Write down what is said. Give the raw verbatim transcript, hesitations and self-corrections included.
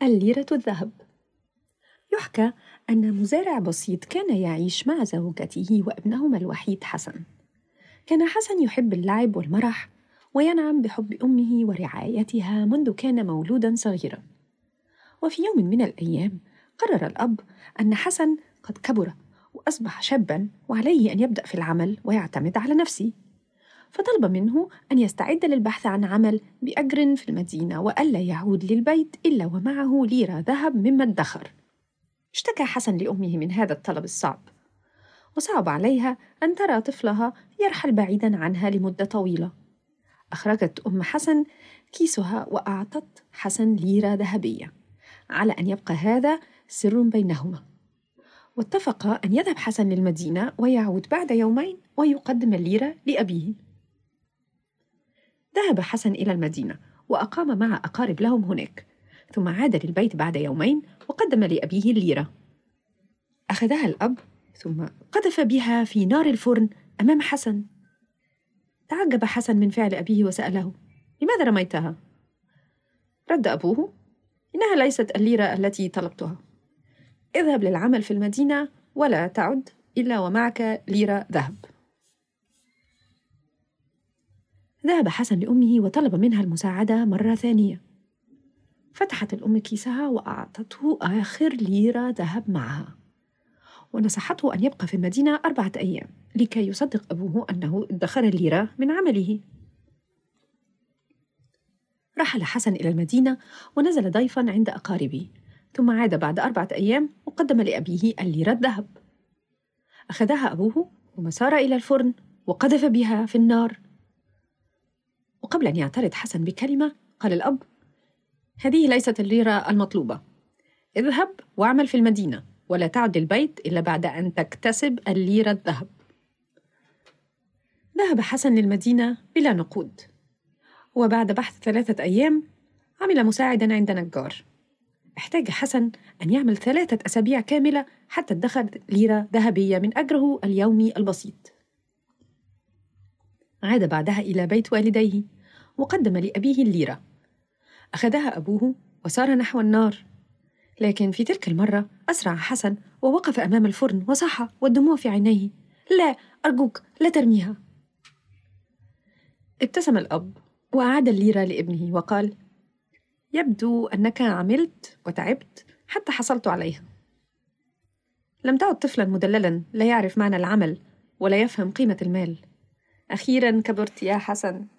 الليرة الذهب. يحكى أن مزارع بسيط كان يعيش مع زوجته وابنهما الوحيد حسن. كان حسن يحب اللعب والمرح وينعم بحب أمه ورعايتها منذ كان مولودا صغيرا. وفي يوم من الأيام قرر الأب أن حسن قد كبر وأصبح شابا وعليه أن يبدأ في العمل ويعتمد على نفسه، فطلب منه أن يستعد للبحث عن عمل بأجر في المدينة وألا يعود للبيت إلا ومعه ليرة ذهب مما ادخر. اشتكى حسن لأمه من هذا الطلب الصعب، وصعب عليها أن ترى طفلها يرحل بعيدا عنها لمدة طويلة. أخرجت أم حسن كيسها وأعطت حسن ليرة ذهبية على أن يبقى هذا سر بينهما، واتفقا أن يذهب حسن للمدينة ويعود بعد يومين ويقدم الليرة لأبيه. ذهب حسن إلى المدينة وأقام مع أقارب لهم هناك، ثم عاد للبيت بعد يومين وقدم لأبيه الليرة. أخذها الأب ثم قذف بها في نار الفرن أمام حسن. تعجب حسن من فعل أبيه وسأله: لماذا رميتها؟ رد أبوه: إنها ليست الليرة التي طلبتها، اذهب للعمل في المدينة ولا تعد إلا ومعك ليرة ذهب. ذهب حسن لأمه وطلب منها المساعدة مرة ثانية. فتحت الأم كيسها وأعطته آخر ليرة ذهب معها، ونصحته أن يبقى في المدينة أربعة أيام لكي يصدق أبوه أنه ادخر الليرة من عمله. رحل حسن إلى المدينة ونزل ضيفا عند أقاربه، ثم عاد بعد أربعة أيام وقدم لأبيه الليرة الذهب. أخذها أبوه ثم سار إلى الفرن وقذف بها في النار. وقبل أن يعترض حسن بكلمة قال الأب: هذه ليست الليرة المطلوبة، اذهب واعمل في المدينة ولا تعد البيت إلا بعد أن تكتسب الليرة الذهب. ذهب حسن للمدينة بلا نقود، وبعد بحث ثلاثة أيام عمل مساعدا عند نجار. احتاج حسن أن يعمل ثلاثة أسابيع كاملة حتى ادخر ليرة ذهبية من أجره اليومي البسيط. عاد بعدها إلى بيت والديه وقدم لأبيه الليرة. أخذها أبوه وسار نحو النار، لكن في تلك المرة أسرع حسن ووقف أمام الفرن وصاح والدموع في عينيه: لا، أرجوك لا ترميها. ابتسم الأب وأعاد الليرة لابنه وقال: يبدو أنك عملت وتعبت حتى حصلت عليها. لم تعد طفلا مدللا لا يعرف معنى العمل ولا يفهم قيمة المال. أخيرا كبرت يا حسن.